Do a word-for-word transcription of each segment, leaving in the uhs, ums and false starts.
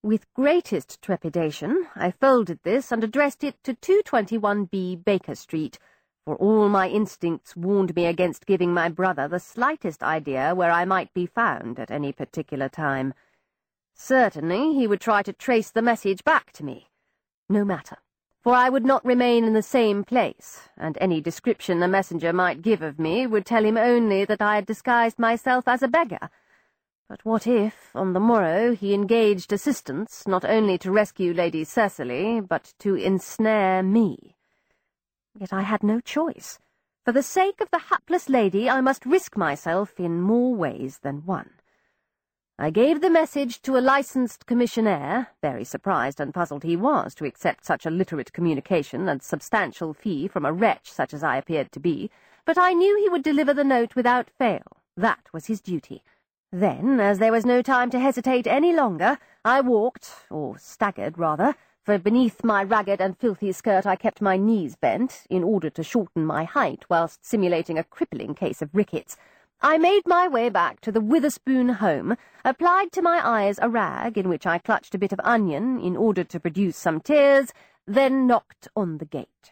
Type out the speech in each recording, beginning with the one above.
With greatest trepidation, I folded this and addressed it to two twenty-one B Baker Street, for all my instincts warned me against giving my brother the slightest idea where I might be found at any particular time. Certainly he would try to trace the message back to me. No matter, for I would not remain in the same place, and any description the messenger might give of me would tell him only that I had disguised myself as a beggar. But what if, on the morrow, he engaged assistance not only to rescue Lady Cecily, but to ensnare me? Yet I had no choice. For the sake of the hapless lady, I must risk myself in more ways than one. I gave the message to a licensed commissionaire, very surprised and puzzled he was to accept such a literate communication and substantial fee from a wretch such as I appeared to be, but I knew he would deliver the note without fail. That was his duty. Then, as there was no time to hesitate any longer, I walked, or staggered rather, for beneath my ragged and filthy skirt I kept my knees bent, in order to shorten my height whilst simulating a crippling case of rickets. I made my way back to the Witherspoon home, applied to my eyes a rag in which I clutched a bit of onion in order to produce some tears, then knocked on the gate.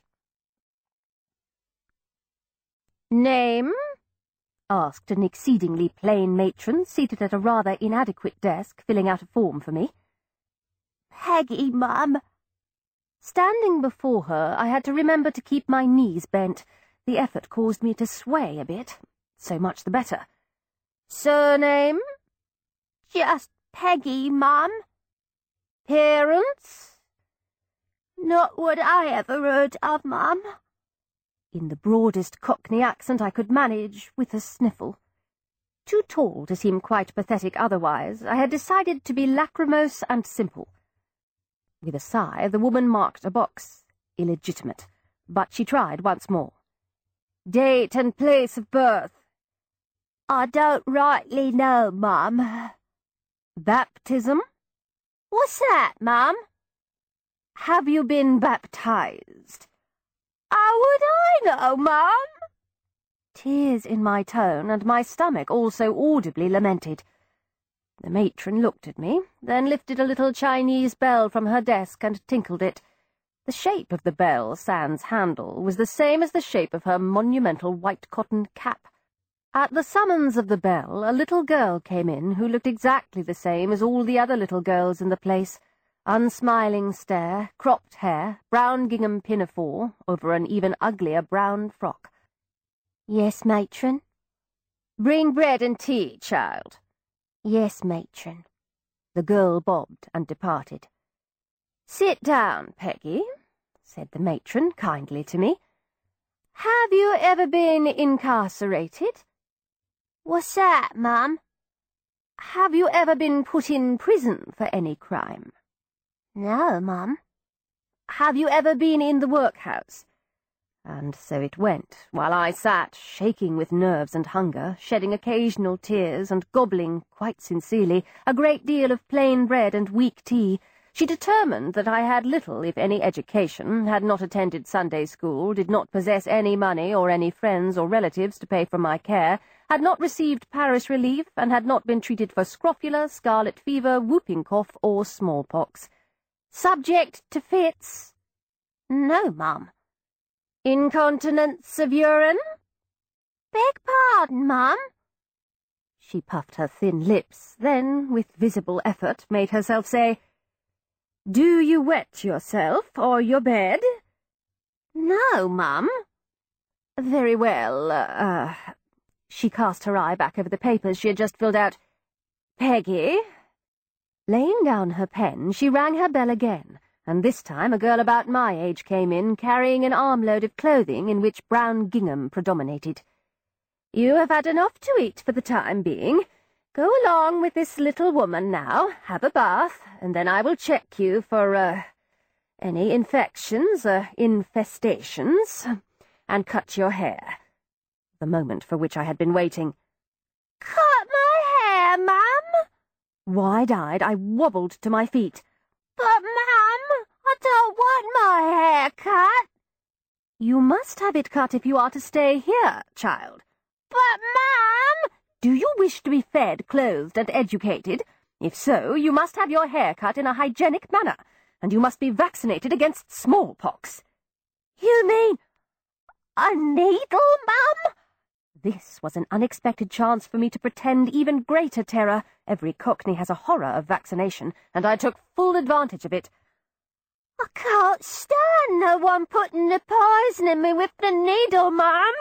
"Name?" asked an exceedingly plain matron, seated at a rather inadequate desk, filling out a form for me. "Peggy, ma'am." Standing before her, I had to remember to keep my knees bent. The effort caused me to sway a bit. So much the better. "Surname?" "Just Peggy, ma'am." "Parents?" "Not what I ever heard of, ma'am." In the broadest Cockney accent I could manage, with a sniffle. Too tall to seem quite pathetic otherwise, I had decided to be lachrymose and simple. With a sigh, the woman marked a box. Illegitimate. But she tried once more. "Date and place of birth?" "I don't rightly know, ma'am." "Baptism?" "What's that, ma'am?" "Have you been baptized?" "How would I know, ma'am?" Tears in my tone, and my stomach also audibly lamented. The matron looked at me, then lifted a little Chinese bell from her desk and tinkled it. The shape of the bell, sans handle, was the same as the shape of her monumental white cotton cap. At the summons of the bell, a little girl came in who looked exactly the same as all the other little girls in the place. Unsmiling stare, cropped hair, brown gingham pinafore over an even uglier brown frock. "Yes, matron." "Bring bread and tea, child." "Yes, matron." The girl bobbed and departed. "Sit down, Peggy," said the matron kindly to me. "Have you ever been incarcerated?" "What's that, ma'am?" "Have you ever been put in prison for any crime?" "No, ma'am." "Have you ever been in the workhouse?" And so it went, while I sat, shaking with nerves and hunger, shedding occasional tears, and gobbling, quite sincerely, a great deal of plain bread and weak tea. She determined that I had little, if any, education, had not attended Sunday school, did not possess any money or any friends or relatives to pay for my care, had not received parish relief, and had not been treated for scrofula, scarlet fever, whooping cough, or smallpox. "Subject to fits?" "No, ma'am." "Incontinence of urine?" "Beg pardon, ma'am." She puffed her thin lips, then, with visible effort, made herself say, "Do you wet yourself or your bed?" "No, ma'am." "Very well, uh, uh, she cast her eye back over the papers she had just filled out. "Peggy." Laying down her pen, she rang her bell again, and this time a girl about my age came in, carrying an armload of clothing in which brown gingham predominated. "You have had enough to eat for the time being. Go along with this little woman now, have a bath, and then I will check you for, uh, any infections, uh, infestations, and cut your hair." The moment for which I had been waiting. "Cut my hair, ma'am?" Wide-eyed, I wobbled to my feet. "But, ma'am, I don't want my hair cut." "You must have it cut if you are to stay here, child." "But, ma'am—" "Do you wish to be fed, clothed, and educated? If so, you must have your hair cut in a hygienic manner, and you must be vaccinated against smallpox." "You mean a needle, Mum?" This was an unexpected chance for me to pretend even greater terror. Every Cockney has a horror of vaccination, and I took full advantage of it. "I can't stand no one putting the poison in me with the needle, Mum."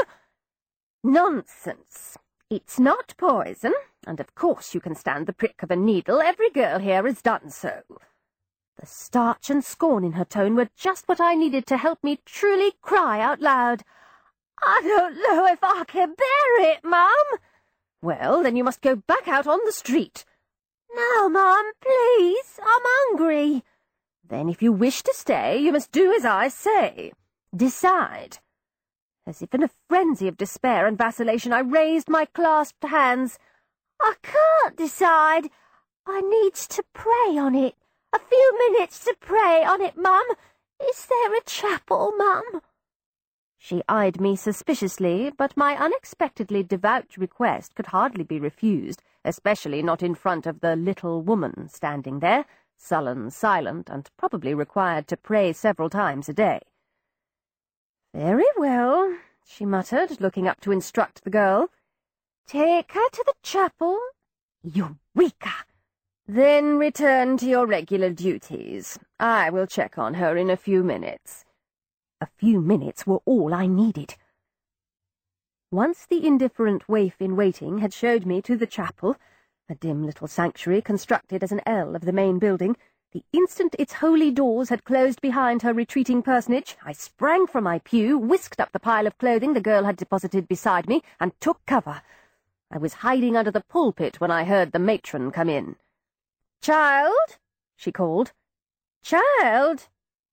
"Nonsense. It's not poison, and of course you can stand the prick of a needle. Every girl here has done so." The starch and scorn in her tone were just what I needed to help me truly cry out loud. "I don't know if I can bear it, Mum." "Well, then you must go back out on the street." "No, Mum, please. I'm hungry." "Then if you wish to stay, you must do as I say. Decide." As if in a frenzy of despair and vacillation, I raised my clasped hands. "I can't decide. I needs to pray on it. A few minutes to pray on it, Mum. Is there a chapel, Mum?" She eyed me suspiciously, but my unexpectedly devout request could hardly be refused, especially not in front of the little woman standing there, sullen, silent, and probably required to pray several times a day. "Very well," she muttered, looking up to instruct the girl. "Take her to the chapel. Eureka! Then return to your regular duties. I will check on her in a few minutes." A few minutes were all I needed. Once the indifferent waif-in-waiting had showed me to the chapel, a dim little sanctuary constructed as an L of the main building, the instant its holy doors had closed behind her retreating personage, I sprang from my pew, whisked up the pile of clothing the girl had deposited beside me, and took cover. I was hiding under the pulpit when I heard the matron come in. "Child," she called. "Child!"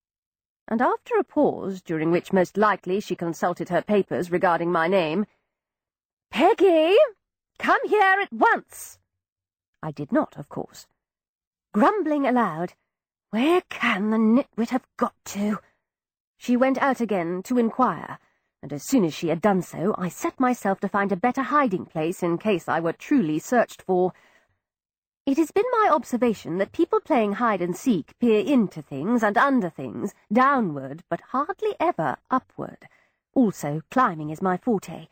And after a pause, during which most likely she consulted her papers regarding my name, "Peggy, come here at once." I did not, of course. Grumbling aloud, "Where can the nitwit have got to?" she went out again to inquire, and as soon as she had done so, I set myself to find a better hiding place in case I were truly searched for. It has been my observation that people playing hide-and-seek peer into things and under things, downward, but hardly ever upward. Also, climbing is my forte.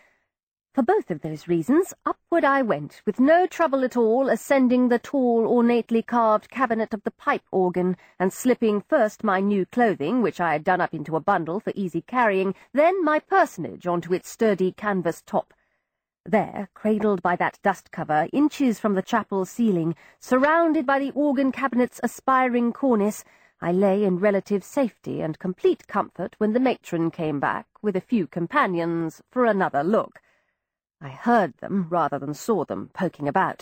For both of those reasons, upward I went, with no trouble at all, ascending the tall, ornately carved cabinet of the pipe organ, and slipping first my new clothing, which I had done up into a bundle for easy carrying, then my personage onto its sturdy canvas top. There, cradled by that dust cover, inches from the chapel ceiling, surrounded by the organ cabinet's aspiring cornice, I lay in relative safety and complete comfort when the matron came back, with a few companions, for another look. I heard them, rather than saw them, poking about.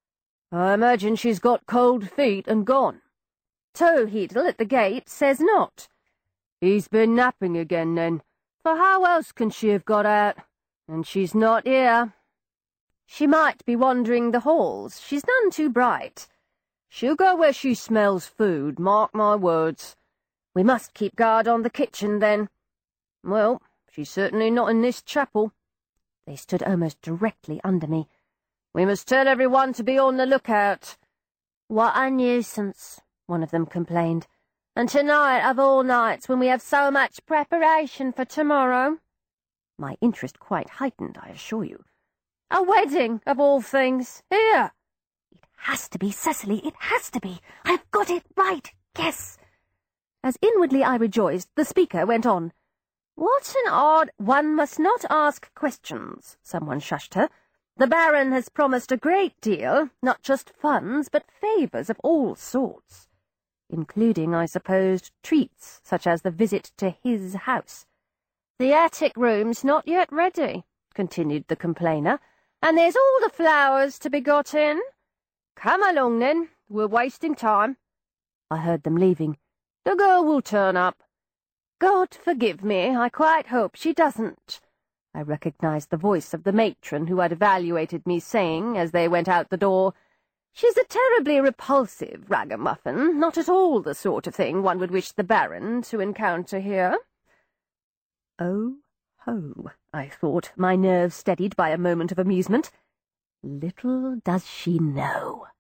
"I imagine she's got cold feet and gone." "Towheedle at the gate says not." "He's been napping again, then, for how else can she have got out? And she's not here." "She might be wandering the halls. She's none too bright." "She'll go where she smells food, mark my words." "We must keep guard on the kitchen, then." "Well, she's certainly not in this chapel." They stood almost directly under me. "We must tell everyone to be on the lookout." "What a nuisance," one of them complained. "And tonight of all nights, when we have so much preparation for tomorrow." My interest quite heightened, I assure you. "A wedding, of all things, here!" "It has to be, Cecily, it has to be! I've got it right, yes!" As inwardly I rejoiced, the speaker went on. "What an odd—" "One must not ask questions," someone shushed her. "The Baron has promised a great deal, not just funds, but favours of all sorts. Including, I suppose, treats, such as the visit to his house." "The attic room's not yet ready," continued the complainer, "and there's all the flowers to be got in." "Come along, then. We're wasting time." I heard them leaving. "The girl will turn up." "God forgive me, I quite hope she doesn't." I recognized the voice of the matron who had evaluated me, saying, as they went out the door, "She's a terribly repulsive ragamuffin, not at all the sort of thing one would wish the Baron to encounter here." Oh, ho, I thought, my nerves steadied by a moment of amusement. Little does she know.